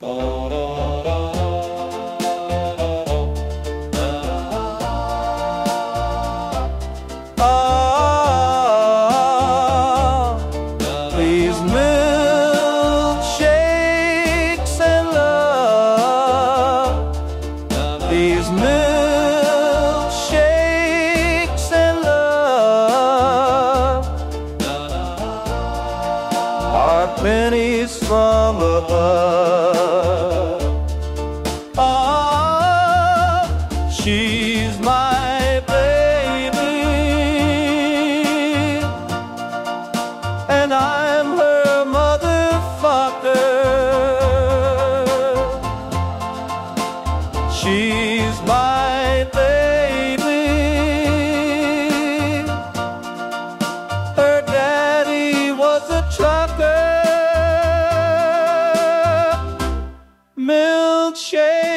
These milkshakes and love, these milkshakes and love are pennies from above. Ah, she's my baby, and I'm her motherfucker. She's my baby, her daddy was a trucker. Milkshake